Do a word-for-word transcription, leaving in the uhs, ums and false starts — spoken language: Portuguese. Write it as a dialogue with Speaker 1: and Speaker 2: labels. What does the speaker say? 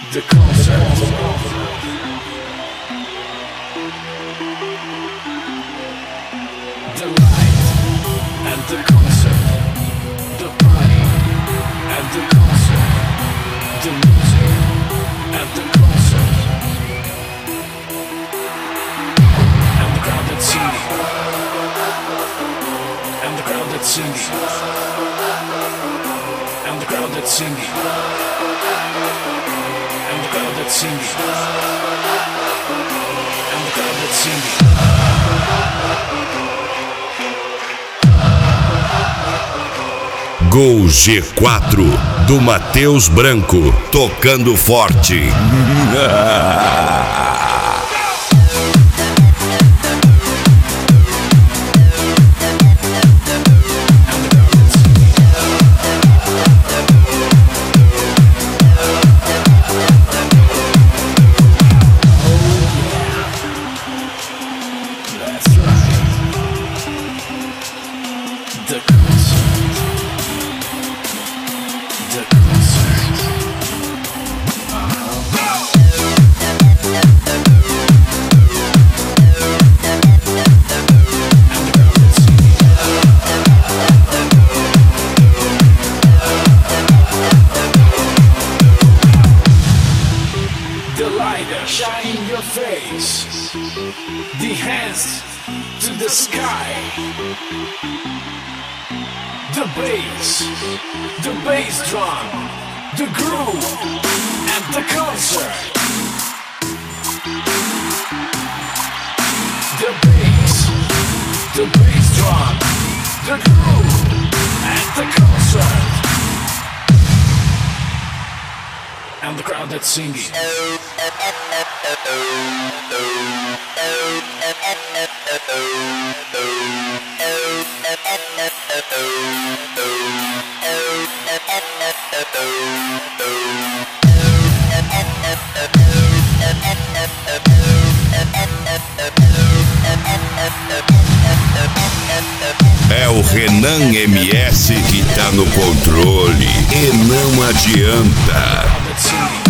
Speaker 1: The concert. The light and the concert. The party and the concert. The music and the concert. And the crowd that's singing. And the crowd that's singing. And the crowd that's singing. And the crowd that's singing. And the crowd that's singing.
Speaker 2: Gol G quatro do Matheus Branco, tocando forte.
Speaker 1: Shine in your face, the hands to the sky, the bass, the bass drum, the groove, and the concert. The bass, the bass drum, the groove, and the concert. And the crowd that's singing.
Speaker 2: É o Renan M S que tá no controle e não adianta.